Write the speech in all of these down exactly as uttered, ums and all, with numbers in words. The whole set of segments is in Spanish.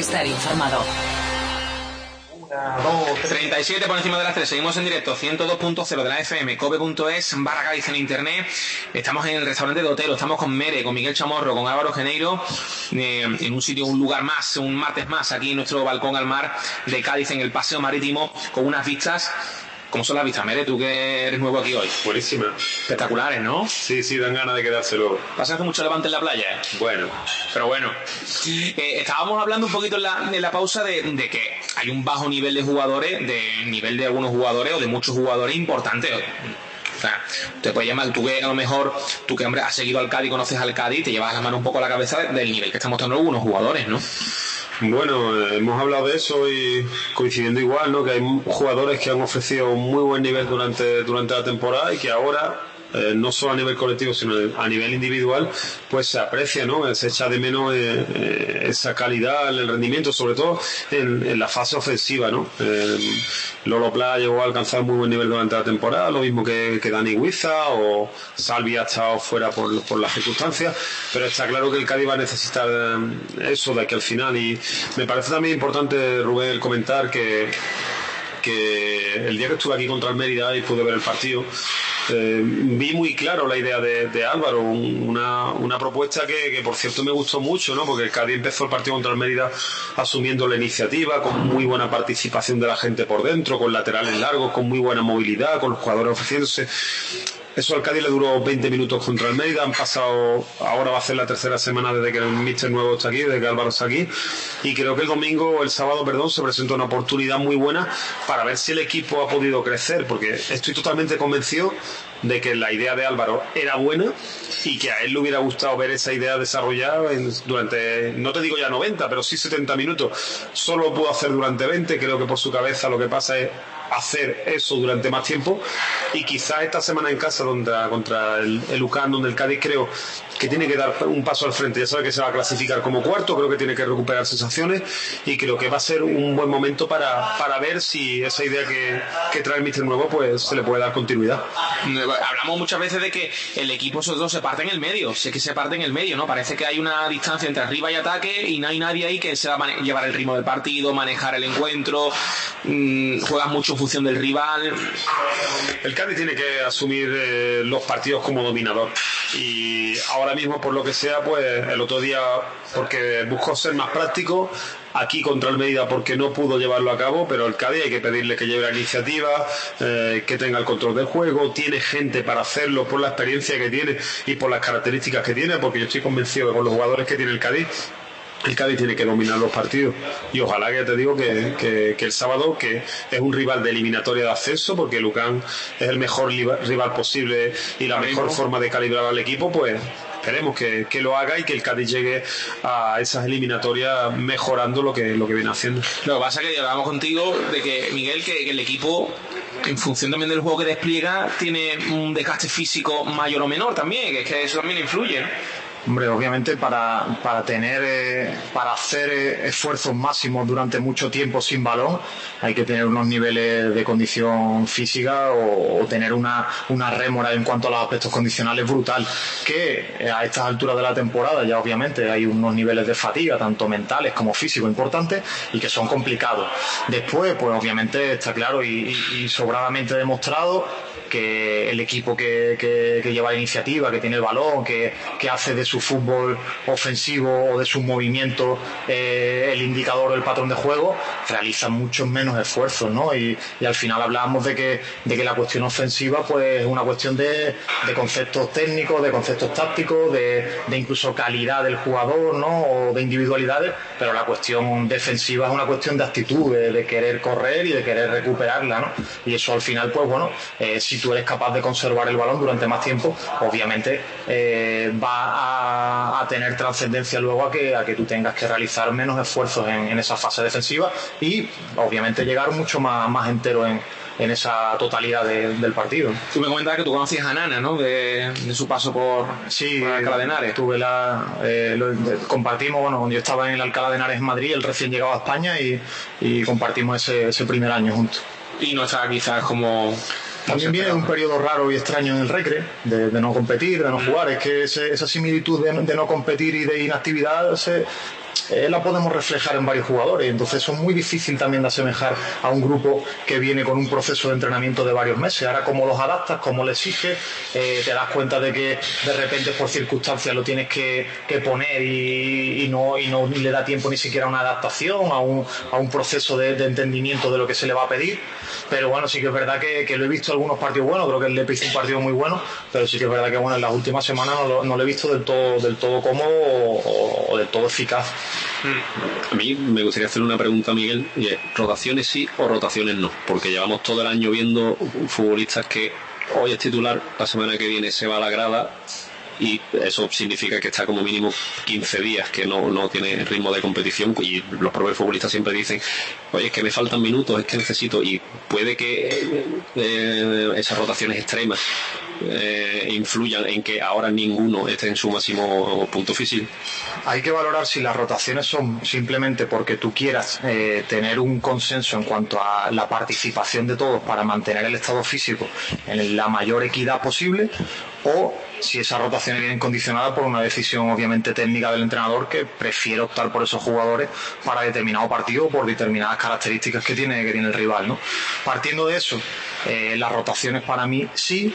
estar informado. treinta y siete por encima de las tres. Seguimos en directo, ciento dos punto cero de la F M, cope punto es, barra Cádiz en internet. Estamos en el restaurante de Otero, estamos con Mere, con Miguel Chamorro, con Álvaro Geneiro, eh, en un sitio, un lugar más, un martes más, aquí en nuestro balcón al mar de Cádiz, en el Paseo Marítimo, con unas vistas. ¿Cómo son las vistas, Mere? Tú que eres nuevo aquí hoy. Buenísima. Espectaculares, ¿no? Sí, sí, dan ganas de quedarse luego. ¿Pasa hace mucho levante en la playa? Bueno. Pero bueno. Eh, estábamos hablando un poquito en la, en la pausa de, de que hay un bajo nivel de jugadores, de nivel de algunos jugadores o de muchos jugadores importantes. O sea, te puedes llamar, tú que a lo mejor, tú que hombre has seguido al Cádiz, conoces al Cádiz, te llevas la mano un poco a la cabeza del nivel que están mostrando algunos jugadores, ¿no? Bueno, eh, hemos hablado de eso y coincidiendo igual, ¿no? Que hay jugadores que han ofrecido un muy buen nivel durante, durante la temporada y que ahora, eh, no solo a nivel colectivo, sino a nivel individual, pues se aprecia, ¿no? Se echa de menos eh, eh, esa calidad, el rendimiento, sobre todo en, en la fase ofensiva, ¿no? Eh, Lolo Pla llegó a alcanzar muy buen nivel durante la temporada, lo mismo que, que Dani Huiza, o Salvi ha estado fuera por, por las circunstancias, pero está claro que el Cádiz va a necesitar eh, eso de aquí al final. Y me parece también importante, Rubén, comentar que que el día que estuve aquí contra el Mérida y pude ver el partido, eh, vi muy claro la idea de, de Álvaro, una, una propuesta que, que por cierto me gustó mucho, ¿no? Porque el Cádiz empezó el partido contra el Mérida asumiendo la iniciativa, con muy buena participación de la gente por dentro, con laterales largos, con muy buena movilidad, con los jugadores ofreciéndose. Eso al Cádiz le duró veinte minutos contra el Mérida. Han pasado, ahora va a ser la tercera semana desde que el míster nuevo está aquí, desde que Álvaro está aquí, y creo que el domingo, el sábado, perdón, se presenta una oportunidad muy buena para ver si el equipo ha podido crecer, porque estoy totalmente convencido de que la idea de Álvaro era buena y que a él le hubiera gustado ver esa idea desarrollada en, durante, no te digo ya noventa, pero sí setenta minutos. Solo lo pudo hacer durante veinte. Creo que por su cabeza lo que pasa es hacer eso durante más tiempo, y quizás esta semana en casa donde, contra el, el U C A M, donde el Cádiz creo que tiene que dar un paso al frente, ya sabe que se va a clasificar como cuarto, creo que tiene que recuperar sensaciones, y creo que va a ser un buen momento para, para ver si esa idea que, que trae el míster nuevo pues se le puede dar continuidad. Hablamos muchas veces de que el equipo sobre todo se parte en el medio, sé que se parte en el medio, ¿no? Parece que hay una distancia entre arriba y ataque y no hay nadie ahí que se va a llevar el ritmo del partido, manejar el encuentro, mmm, juegas mucho en función del rival. El Cádiz tiene que asumir eh, los partidos como dominador, y ahora mismo por lo que sea, pues el otro día, porque buscó ser más práctico, aquí contra el Mérida porque no pudo llevarlo a cabo, pero el Cádiz hay que pedirle que lleve la iniciativa, eh, que tenga el control del juego, tiene gente para hacerlo por la experiencia que tiene y por las características que tiene, porque yo estoy convencido que con los jugadores que tiene el Cádiz, el Cádiz tiene que dominar los partidos, y ojalá, que te digo que, que, que el sábado, que es un rival de eliminatoria de ascenso, porque el U C A M es el mejor rival posible y la mejor forma de calibrar al equipo, pues esperemos que, que lo haga y que el Cádiz llegue a esas eliminatorias mejorando lo que, lo que viene haciendo. Lo que pasa es que hablamos contigo de que, Miguel, que, que el equipo, en función también del juego que despliega, tiene un desgaste físico mayor o menor también, que es que eso también influye, ¿no? Hombre, obviamente para, para tener eh, para hacer eh, esfuerzos máximos durante mucho tiempo sin balón hay que tener unos niveles de condición física o, o tener una, una rémora en cuanto a los aspectos condicionales brutal, que eh, a estas alturas de la temporada ya obviamente hay unos niveles de fatiga tanto mentales como físicos importantes y que son complicados. Después pues obviamente está claro y, y, y sobradamente demostrado que el equipo que, que, que lleva la iniciativa, que tiene el balón, que, que hace de su fútbol ofensivo o de sus movimientos eh, el indicador o el patrón de juego, realiza muchos menos esfuerzos, ¿no? Y, y al final hablábamos de que, de que la cuestión ofensiva pues es una cuestión de, de conceptos técnicos, de conceptos tácticos, de, de incluso calidad del jugador, ¿no? O de individualidades, pero la cuestión defensiva es una cuestión de actitud, de, de querer correr y de querer recuperarla, ¿no? Y eso al final pues bueno, eh, si tú eres capaz de conservar el balón durante más tiempo, obviamente eh, va a, a tener trascendencia luego a que, a que tú tengas que realizar menos esfuerzos en, en esa fase defensiva y obviamente llegar mucho más, más entero en, en esa totalidad de, del partido. Tú me comentabas que tú conocías a Nana, ¿no? De, de su paso por, sí, por Alcalá de Henares. Tuve la, eh, lo, de, compartimos, bueno, cuando yo estaba en el Alcalá de Henares en Madrid, él recién llegaba a España y, y compartimos ese, ese primer año juntos. Y no estaba quizás como... También viene un periodo raro y extraño en el Recre, de, de no competir, de no jugar. Es que ese, esa similitud de, de no competir y de inactividad se, eh, la podemos reflejar en varios jugadores, entonces eso es muy difícil también de asemejar a un grupo que viene con un proceso de entrenamiento de varios meses. Ahora, cómo los adaptas, cómo le exiges, eh, te das cuenta de que de repente por circunstancias lo tienes que, que poner y, y, no, y no le da tiempo ni siquiera a una adaptación, a un, a un proceso de, de entendimiento de lo que se le va a pedir. Pero bueno, sí que es verdad que, que lo he visto algunos partidos buenos, creo que el Lepe hizo un partido muy bueno, pero sí que es verdad que bueno, en las últimas semanas no lo, no lo he visto del todo, del todo cómodo o, o del todo eficaz. A mí me gustaría hacer una pregunta, Miguel, y es, ¿rotaciones sí o rotaciones no? Porque llevamos todo el año viendo futbolistas que hoy es titular, la semana que viene se va a la grada, y eso significa que está como mínimo quince días que no, no tiene ritmo de competición, y los propios futbolistas siempre dicen, oye, es que me faltan minutos, es que necesito, y puede que eh, esas rotaciones extremas eh, influyan en que ahora ninguno esté en su máximo punto físico. Hay que valorar si las rotaciones son simplemente porque tú quieras eh, tener un consenso en cuanto a la participación de todos para mantener el estado físico en la mayor equidad posible, o si esas rotaciones vienen condicionadas por una decisión obviamente técnica del entrenador que prefiere optar por esos jugadores para determinado partido o por determinadas características que tiene, que tiene el rival, ¿no? Partiendo de eso, eh, las rotaciones para mí sí,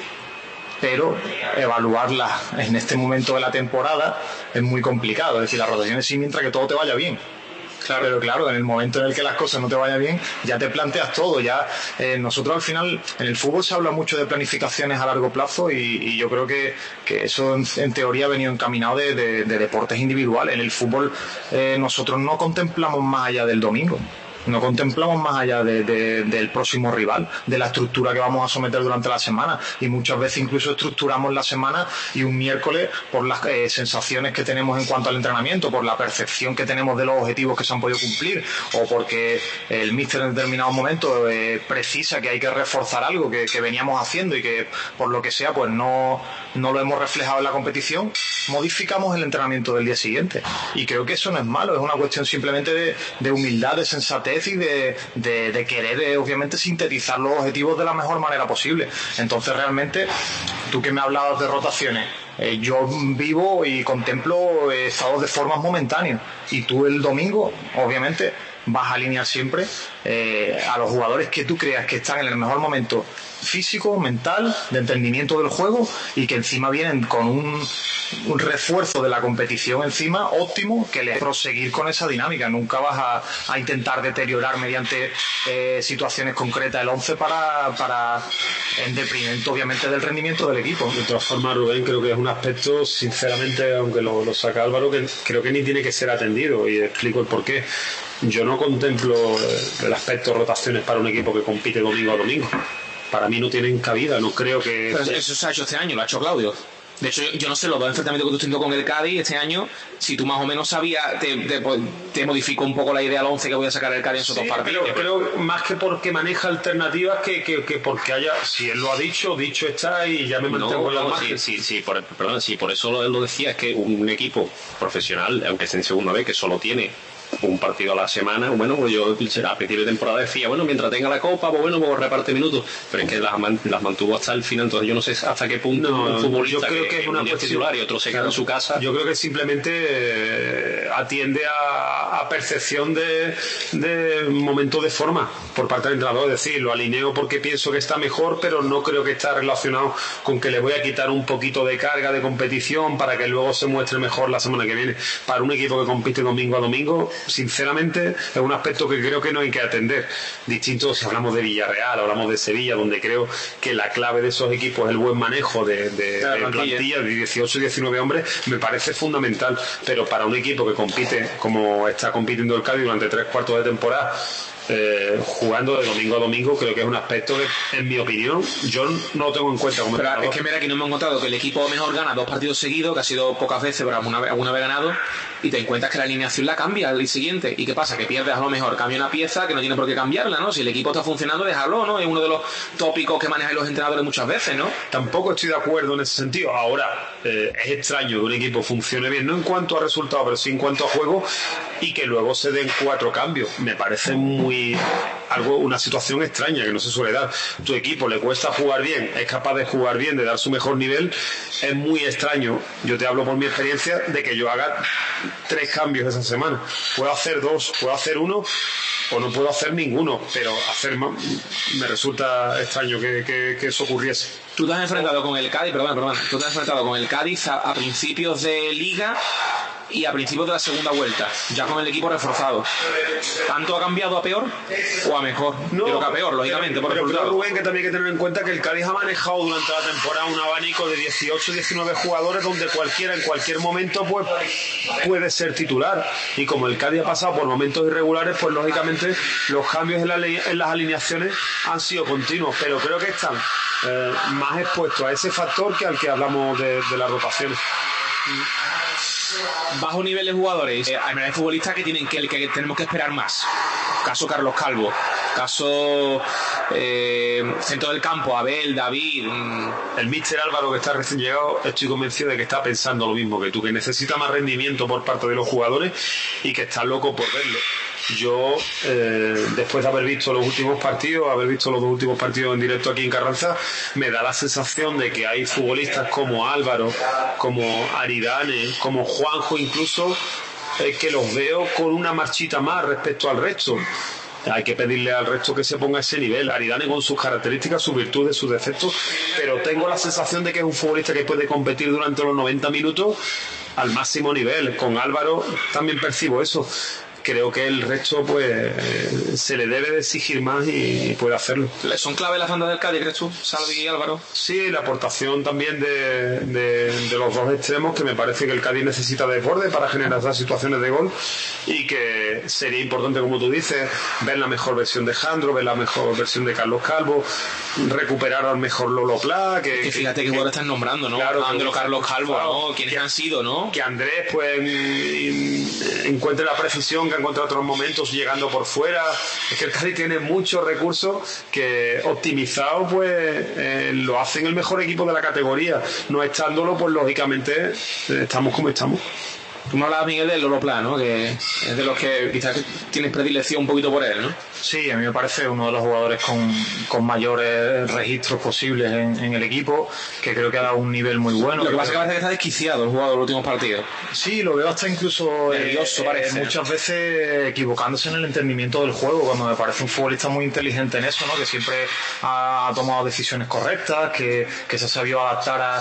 pero evaluarlas en este momento de la temporada es muy complicado. Es decir, las rotaciones sí mientras que todo te vaya bien. Claro. Pero claro, en el momento en el que las cosas no te vayan bien, ya te planteas todo. Ya eh, nosotros al final, en el fútbol se habla mucho de planificaciones a largo plazo y, y yo creo que, que eso en, en teoría ha venido encaminado de, de, de deportes individuales. En el fútbol eh, nosotros no contemplamos más allá del domingo. No contemplamos más allá de, de, del próximo rival, de la estructura que vamos a someter durante la semana, y muchas veces incluso estructuramos la semana y un miércoles por las eh, sensaciones que tenemos en cuanto al entrenamiento, por la percepción que tenemos de los objetivos que se han podido cumplir, o porque el míster en determinados momentos eh, precisa que hay que reforzar algo que, que veníamos haciendo y que por lo que sea pues no, no lo hemos reflejado en la competición, modificamos el entrenamiento del día siguiente. Y creo que eso no es malo, es una cuestión simplemente de, de humildad, de sensatez y de, de, de querer eh, obviamente sintetizar los objetivos de la mejor manera posible. Entonces realmente, tú que me hablabas de rotaciones, eh, yo vivo y contemplo eh, estados de formas momentáneos, y tú el domingo obviamente vas a alinear siempre eh, a los jugadores que tú creas que están en el mejor momento físico, mental, de entendimiento del juego, y que encima vienen con un, un refuerzo de la competición encima óptimo, que les proseguir con esa dinámica. Nunca vas a, a intentar deteriorar mediante eh, situaciones concretas el once para, para en detrimento obviamente del rendimiento del equipo. De todas formas, Rubén, creo que es un aspecto, sinceramente, aunque lo, lo saca Álvaro, que creo que ni tiene que ser atendido, y explico el porqué. Yo no contemplo el aspecto rotaciones para un equipo que compite domingo a domingo. Para mí no tienen cabida, no creo que... Pero eso se ha hecho este año, lo ha hecho Claudio. De hecho, yo no sé, los dos enfrentamientos que tú estás teniendo con el Cádiz este año, si tú más o menos sabías, te, te, te modificó un poco la idea al once que voy a sacar el Cádiz en esos sí, dos partidos. Pero, pero más que porque maneja alternativas, que, que, que porque haya, si él lo ha dicho, dicho está, y ya me mantengo no, con la no, margen. Sí, sí, sí, por, perdón, sí, por eso él lo decía, es que un equipo profesional, aunque esté en segunda vez, que solo tiene un partido a la semana, bueno, pues yo a principio de temporada decía, bueno, mientras tenga la copa, pues bueno, pues reparte minutos, pero es que las, las mantuvo hasta el final, entonces yo no sé hasta qué punto no, un futbolista yo creo que, que es una cuestión, titular y otro se queda claro, en su casa. Yo creo que simplemente eh, atiende a, a percepción de, de momento de forma por parte del entrenador, es decir, lo alineo porque pienso que está mejor, pero no creo que está relacionado con que le voy a quitar un poquito de carga de competición para que luego se muestre mejor la semana que viene. Para un equipo que compite domingo a domingo, sinceramente es un aspecto que creo que no hay que atender. Distinto si hablamos de Villarreal, hablamos de Sevilla, donde creo que la clave de esos equipos es el buen manejo de, de, de plantilla de dieciocho y diecinueve hombres, me parece fundamental. Pero para un equipo que compite como está compitiendo el Cádiz durante tres cuartos de temporada, Eh, jugando de domingo a domingo, creo que es un aspecto que, en mi opinión, yo no lo tengo en cuenta como pero entrenador. es que mira, aquí nos hemos encontrado que el equipo mejor gana dos partidos seguidos, que ha sido pocas veces, pero alguna vez, alguna vez ganado, y te encuentras que la alineación la cambia al siguiente. ¿Y qué pasa? Que pierdes a lo mejor, cambia una pieza que no tiene por qué cambiarla, ¿no? Si el equipo está funcionando, déjalo, ¿no? Es uno de los tópicos que manejan los entrenadores muchas veces, ¿no? Tampoco estoy de acuerdo en ese sentido. Ahora, eh, es extraño que un equipo funcione bien, no en cuanto a resultados, pero sí en cuanto a juego, y que luego se den cuatro cambios. Me parece muy algo una situación extraña que no se suele dar. Tu equipo le cuesta jugar bien, es capaz de jugar bien, de dar su mejor nivel, es muy extraño. Yo te hablo por mi experiencia de que yo haga tres cambios esa semana. Puedo hacer dos, puedo hacer uno o no puedo hacer ninguno, pero hacer más me resulta extraño que, que, que eso ocurriese. Tú te has enfrentado con el Cádiz, perdón, perdón, tú te has enfrentado con el Cádiz a, a principios de Liga y a principios de la segunda vuelta, ya con el equipo reforzado. ¿Tanto ha cambiado a peor o a mejor? No, creo que a peor, lógicamente, por pero, el pero Rubén, que también hay que tener en cuenta que el Cádiz ha manejado durante la temporada un abanico de dieciocho diecinueve jugadores donde cualquiera en cualquier momento pues puede ser titular, y como el Cádiz ha pasado por momentos irregulares, pues lógicamente los cambios en, la, en las alineaciones han sido continuos, pero creo que están eh, más expuestos a ese factor que al que hablamos de, de las rotaciones. Bajo nivel de jugadores, eh, hay futbolistas que tienen que, que tenemos que esperar más. Caso Carlos Calvo, caso eh, centro del campo, Abel, David. Mmm. El míster Álvaro, que está recién llegado, estoy convencido de que está pensando lo mismo que tú, que necesita más rendimiento por parte de los jugadores y que está loco por verlo. Yo, eh, después de haber visto los últimos partidos, haber visto los dos últimos partidos en directo aquí en Carranza, me da la sensación de que hay futbolistas como Álvaro, como Aridane, como Juanjo incluso, eh, que los veo con una marchita más respecto al resto. Hay que pedirle al resto que se ponga a ese nivel. Aridane con sus características, sus virtudes, sus defectos, pero tengo la sensación de que es un futbolista que puede competir durante los noventa minutos al máximo nivel. Con Álvaro también percibo eso. Creo que el resto pues se le debe de exigir más y puede hacerlo. ¿Son clave las bandas del Cádiz, crees tú, Salvi y Álvaro? Sí, la aportación también de, de, de los dos extremos, que me parece que el Cádiz necesita de borde para generar esas situaciones de gol, y que sería importante, como tú dices, ver la mejor versión de Jandro, ver la mejor versión de Carlos Calvo, recuperar al mejor Lolo Pla, que, que fíjate que, que jugadores están nombrando, ¿no? Claro, Andro, Carlos Calvo, ¿no? ¿Quiénes que, han sido, no? Que Andrés pues encuentre la precisión que ha encontrado otros momentos llegando por fuera. Es que el Cádiz tiene muchos recursos que optimizados pues eh, lo hacen el mejor equipo de la categoría. No estándolo, pues lógicamente eh, estamos como estamos. Tú me hablabas, Miguel, del Lolo Pla, ¿no? Que es de los que quizás tienes predilección un poquito por él, ¿no? Sí, a mí me parece uno de los jugadores con, con mayores registros posibles en, en el equipo, que creo que ha dado un nivel muy bueno. Lo que pasa es que parece que está desquiciado el jugador de los últimos partidos. Sí, lo veo hasta incluso nervioso, eh, parece. Muchas veces equivocándose en el entendimiento del juego, cuando me parece un futbolista muy inteligente en eso, ¿no? Que siempre ha, ha tomado decisiones correctas, que, que se ha sabido adaptar a,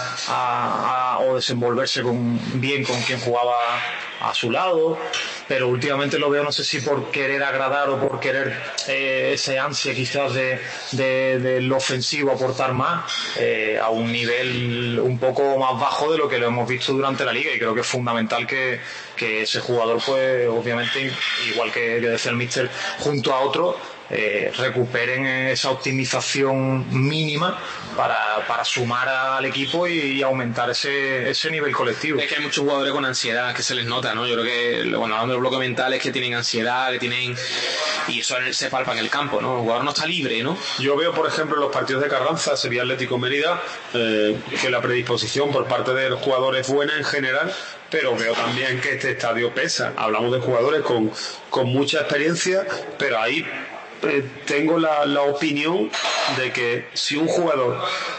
a, a, o desenvolverse con, bien con quien jugaba a su lado, pero últimamente lo veo, no sé si por querer agradar o por querer eh, ese ansia quizás de, de, de lo ofensivo aportar más, eh, a un nivel un poco más bajo de lo que lo hemos visto durante la liga, y creo que es fundamental que, que ese jugador, pues obviamente, igual que, que decía el míster, junto a otro, Eh, recuperen esa optimización mínima para, para sumar al equipo y, y aumentar ese, ese nivel colectivo. Es que hay muchos jugadores con ansiedad que se les nota, ¿no? Yo creo que, bueno, hablando de los bloques mentales, que tienen ansiedad, que tienen, y eso se palpa en el campo, ¿no? El jugador no está libre, ¿no? Yo veo, por ejemplo, en los partidos de Carranza, Sevilla Atlético Mérida, eh, que la predisposición por parte del jugador es buena en general, pero veo también que este estadio pesa. Hablamos de jugadores con, con mucha experiencia, pero ahí eh, tengo la, la opinión de que si un jugador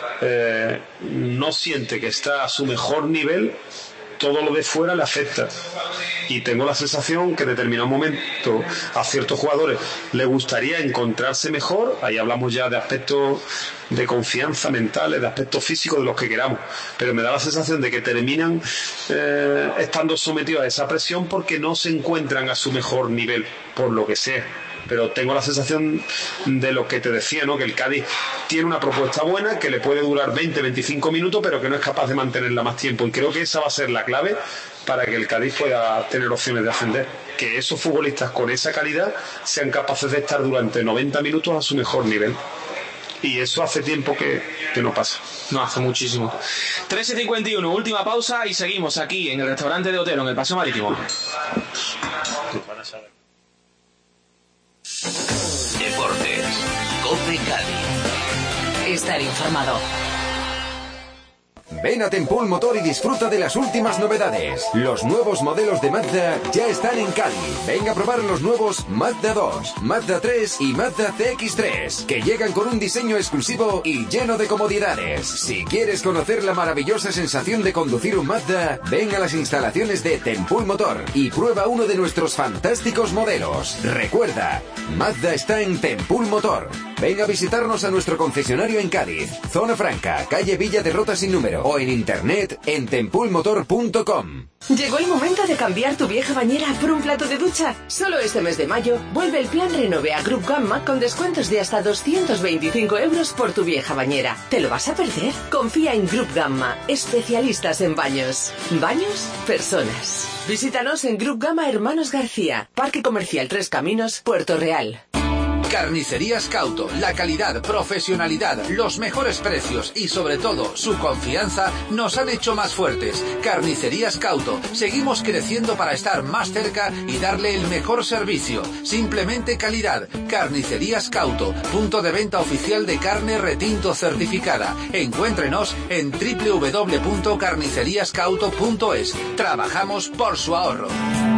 eh, no siente que está a su mejor nivel, todo lo de fuera le afecta. Y tengo la sensación que en determinado momento a ciertos jugadores les gustaría encontrarse mejor. Ahí hablamos ya de aspectos de confianza mentales, de aspectos físicos, de los que queramos, pero me da la sensación de que terminan eh, estando sometidos a esa presión porque no se encuentran a su mejor nivel, por lo que sea. Pero tengo la sensación de lo que te decía, ¿no? Que el Cádiz tiene una propuesta buena, que le puede durar veinte, veinticinco minutos, pero que no es capaz de mantenerla más tiempo, y creo que esa va a ser la clave para que el Cádiz pueda tener opciones de ascender, que esos futbolistas con esa calidad sean capaces de estar durante noventa minutos a su mejor nivel, y eso hace tiempo que, que no pasa. No, hace muchísimo. trece cincuenta y uno, última pausa y seguimos aquí en el restaurante de Otero, en el Paseo Marítimo. Deportes, COPE Cádiz. Estar informado. Ven a Tempul Motor y disfruta de las últimas novedades. Los nuevos modelos de Mazda ya están en Cádiz. Ven a probar los nuevos Mazda dos, Mazda tres y Mazda C X tres, que llegan con un diseño exclusivo y lleno de comodidades. Si quieres conocer la maravillosa sensación de conducir un Mazda, ven a las instalaciones de Tempul Motor y prueba uno de nuestros fantásticos modelos. Recuerda, Mazda está en Tempul Motor. Ven a visitarnos a nuestro concesionario en Cádiz, Zona Franca, calle Villa de Rota sin número, o en internet en tempulmotor punto com. Llegó el momento de cambiar tu vieja bañera por un plato de ducha. Solo este mes de mayo vuelve el plan Renove a Group Gamma con descuentos de hasta doscientos veinticinco euros por tu vieja bañera. ¿Te lo vas a perder? Confía en Group Gamma, especialistas en baños. Baños, personas. Visítanos en Group Gamma Hermanos García, Parque Comercial Tres Caminos, Puerto Real. Carnicerías Cauto, la calidad, profesionalidad, los mejores precios y sobre todo su confianza nos han hecho más fuertes. Carnicerías Cauto, seguimos creciendo para estar más cerca y darle el mejor servicio. Simplemente calidad. Carnicerías Cauto, punto de venta oficial de carne retinto certificada. Encuéntrenos en doble u doble u doble u punto carnicerías cauto punto es. Trabajamos por su ahorro.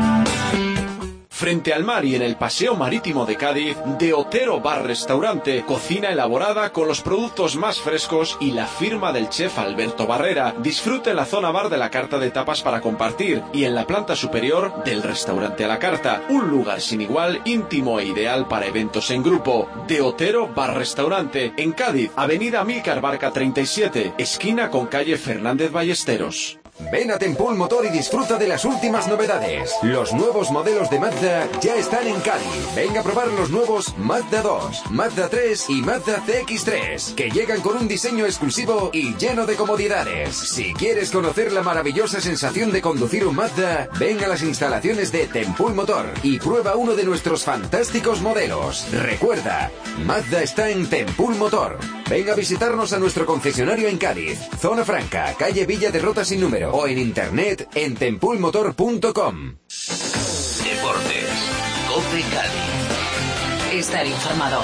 Frente al mar y en el Paseo Marítimo de Cádiz, De Otero Bar Restaurante, cocina elaborada con los productos más frescos y la firma del chef Alberto Barrera. Disfrute en la zona bar de la carta de tapas para compartir y en la planta superior del restaurante a la carta. Un lugar sin igual, íntimo e ideal para eventos en grupo. De Otero Bar Restaurante, en Cádiz, Avenida Amílcar Barca treinta y siete, esquina con calle Fernández Ballesteros. Ven a Tempul Motor y disfruta de las últimas novedades. Los nuevos modelos de Mazda ya están en Cádiz. Ven a probar los nuevos Mazda dos, Mazda tres y Mazda C X tres, que llegan con un diseño exclusivo y lleno de comodidades. Si quieres conocer la maravillosa sensación de conducir un Mazda, ven a las instalaciones de Tempul Motor y prueba uno de nuestros fantásticos modelos. Recuerda, Mazda está en Tempul Motor. Ven a visitarnos a nuestro concesionario en Cádiz, Zona Franca, calle Villa de Rota sin número, o en internet en tempulmotor punto com. Deportes. COPE Cádiz. Estar informado.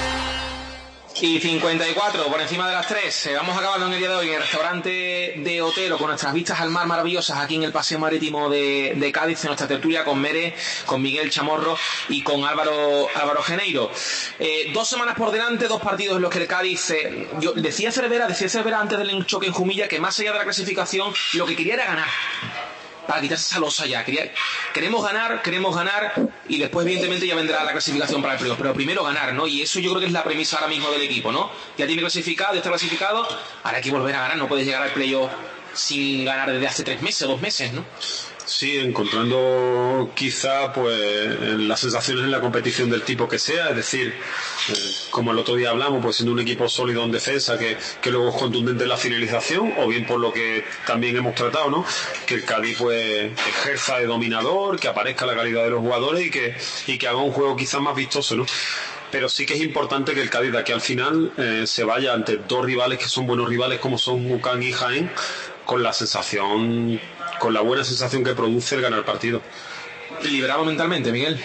Y cincuenta y cuatro por encima de las tres. Vamos acabando en el día de hoy en el restaurante de Otero con nuestras vistas al mar maravillosas aquí en el Paseo Marítimo de, de Cádiz, en nuestra tertulia con Mere, con Miguel Chamorro y con Álvaro Álvaro Geneiro. Eh, dos semanas por delante, dos partidos en los que el Cádiz... Eh, yo decía Cervera, decía Cervera antes del choque en Jumilla que más allá de la clasificación lo que quería era ganar. Para quitarse esa losa ya. Quería, queremos ganar, queremos ganar y después evidentemente ya vendrá la clasificación para el playoff. Pero primero ganar, ¿no? Y eso yo creo que es la premisa ahora mismo del equipo, ¿no? Ya tiene clasificado, ya está clasificado, ahora hay que volver a ganar. No puedes llegar al playoff sin ganar desde hace tres meses, dos meses, ¿no? Sí, encontrando quizá pues las sensaciones en la competición del tipo que sea, es decir, eh, como el otro día hablamos, pues siendo un equipo sólido en defensa que, que luego es contundente en la finalización, o bien por lo que también hemos tratado, ¿no? Que el Cádiz pues ejerza de dominador, que aparezca la calidad de los jugadores y que, y que haga un juego quizás más vistoso, ¿no? Pero sí que es importante que el Cádiz de aquí al final eh, se vaya ante dos rivales que son buenos rivales como son Ucán y Jaén, con la sensación, con la buena sensación que produce el ganar partido. Liberado mentalmente, Miguel.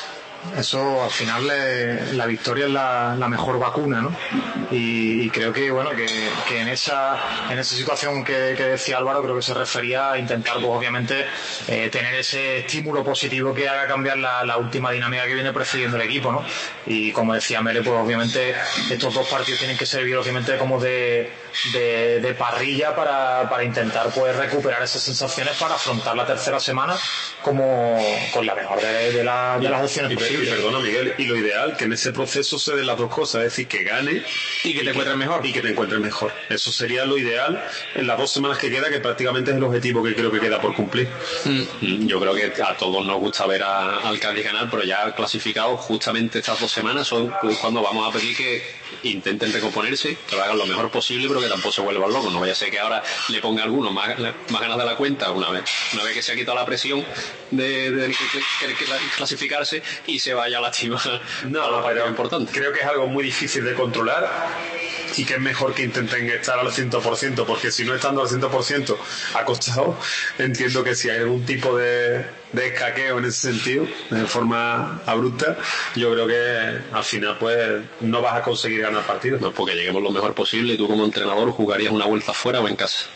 Eso al final eh, la victoria es la, la mejor vacuna, ¿no? Y, y creo que bueno que, que en esa en esa situación que, que decía Álvaro, creo que se refería a intentar pues obviamente eh, tener ese estímulo positivo que haga cambiar la, la última dinámica que viene precediendo el equipo, ¿no? Y como decía Mere, pues obviamente estos dos partidos tienen que servir obviamente como de, de, de parrilla para, para intentar pues recuperar esas sensaciones para afrontar la tercera semana como con la mejor de, de, la, de las opciones y, posibles. Y perdona Miguel, y lo ideal que en ese proceso se den las dos cosas, es decir, que gane y que te encuentres mejor y que te encuentres mejor. Eso sería lo ideal en las dos semanas que queda, que prácticamente es el objetivo que creo que queda por cumplir. Mm. Yo creo que a todos nos gusta ver a, al Cádiz ganar, pero ya clasificados justamente estas dos semanas son cuando vamos a pedir que intenten recomponerse, que lo hagan lo mejor posible, pero que tampoco se vuelvan locos. No vaya a ser que ahora le ponga a algunos más, más ganas de la cuenta una vez una vez que se ha quitado la presión de, de, de, de, de, de clasificarse y se vaya a lastimar. No, no, pero importante. Creo que es algo muy difícil de controlar y que es mejor que intenten estar al cien por ciento, porque si no estando al cien por ciento acostados, entiendo que si hay algún tipo de, de escaqueo en ese sentido, de forma abrupta, yo creo que al final pues no vas a conseguir ganar partidos. No, porque lleguemos lo mejor posible y tú como entrenador jugarías una vuelta fuera o en casa.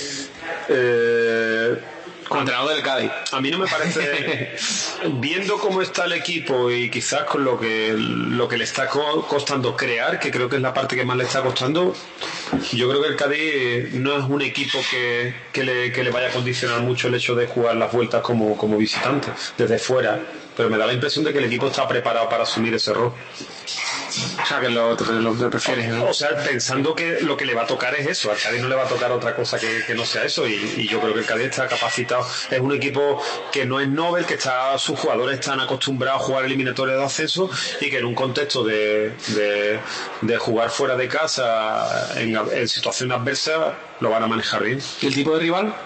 Eh... Como entrenador del Cádiz. A mí no me parece, viendo cómo está el equipo y quizás con lo que lo que le está costando crear, que creo que es la parte que más le está costando, yo creo que el Cádiz no es un equipo que, que, le, que le vaya a condicionar mucho el hecho de jugar las vueltas como, como visitante, desde fuera, pero me da la impresión de que el equipo está preparado para asumir ese rol. O sea, que lo, lo, lo prefieres, ¿no? O sea, pensando que lo que le va a tocar es eso. Al Cádiz no le va a tocar otra cosa que, que no sea eso. Y, y yo creo que el Cádiz está capacitado. Es un equipo que no es Nobel, que está, sus jugadores están acostumbrados a jugar eliminatorias de ascenso y que en un contexto de, de, de jugar fuera de casa, en, en situación adversa, lo van a manejar bien. ¿Y el tipo de rival?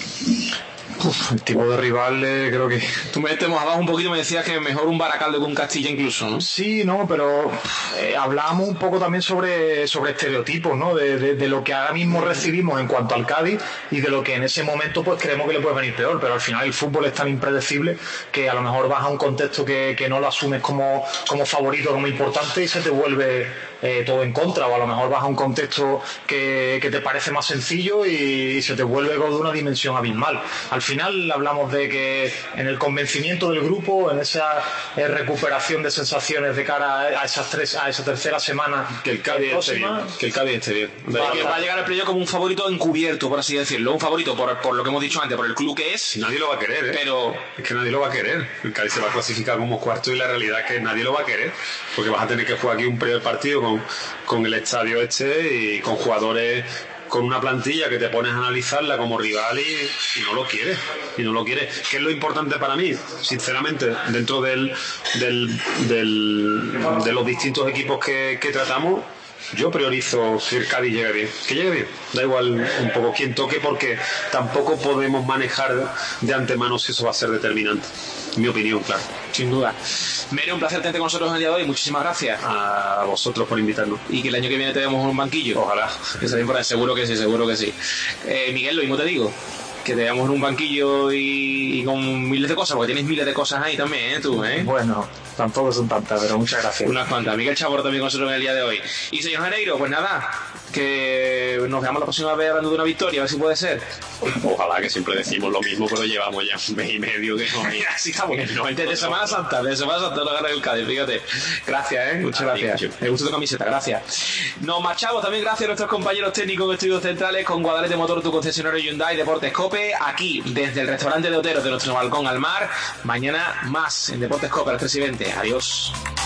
Uf, el tipo de rival eh, creo que... Tú me te mojabas un poquito y me decías que mejor un Baracaldo que un Castilla incluso, ¿no? Sí, no, pero eh, hablábamos un poco también sobre, sobre estereotipos, ¿no? De, de, de lo que ahora mismo recibimos en cuanto al Cádiz y de lo que en ese momento pues creemos que le puede venir peor, pero al final el fútbol es tan impredecible que a lo mejor vas a un contexto que, que no lo asumes como, como favorito, como importante y se te vuelve eh, todo en contra, o a lo mejor vas a un contexto que, que te parece más sencillo y, y se te vuelve de una dimensión abismal. Al Al final hablamos de que en el convencimiento del grupo, en esa eh, recuperación de sensaciones de cara a esas tres, a esa tercera semana, que el Cádiz esté bien, que el Cádiz esté bien. Va, va a llegar al playoff como un favorito encubierto, por así decirlo, un favorito por, por lo que hemos dicho antes, por el club que es. Nadie lo va a querer, ¿eh? Pero es que nadie lo va a querer. El Cádiz se va a clasificar como cuarto y la realidad es que nadie lo va a querer, porque vas a tener que jugar aquí un primer partido con, con el estadio este y con jugadores, con una plantilla que te pones a analizarla como rival y, y no lo quieres, y no lo quieres. ¿Qué es lo importante para mí? Sinceramente, dentro del, del, del de los distintos equipos que, que tratamos, yo priorizo que el Cádiz llegue bien, que llegue bien, da igual un poco quién toque, porque tampoco podemos manejar de antemano si eso va a ser determinante, en mi opinión, claro. Sin duda. Mere, un placer tenerte con nosotros en el día de hoy, muchísimas gracias a vosotros por invitarnos y que el año que viene te vemos en un banquillo. Ojalá. Seguro que sí, seguro que sí. eh, Miguel, lo mismo te digo, que te veamos en un banquillo y, y con miles de cosas, porque tienes miles de cosas ahí también, ¿eh? Tú, ¿eh? Bueno, tampoco son tantas, pero muchas gracias. Unas cuantas. Miguel Chamorro también con nosotros en el día de hoy. Y señor Janeiro, pues nada, que nos veamos la próxima vez hablando de una victoria, a ver si puede ser. Ojalá, que siempre decimos lo mismo, pero llevamos ya un mes y medio que no. Mira, sí, estamos no, desde Semana Santa, desde Semana Santa no gana el Cádiz, fíjate. Gracias, ¿eh? Muchas gracias. Me gusta tu camiseta, gracias. Nos marchamos también gracias a nuestros compañeros técnicos en Estudios Centrales con Guadalete Motor, tu concesionario Hyundai, Deportes Cope, aquí desde el restaurante de Otero, de nuestro balcón al mar. Mañana más en Deportes Cope a las tres y veinte. Adiós.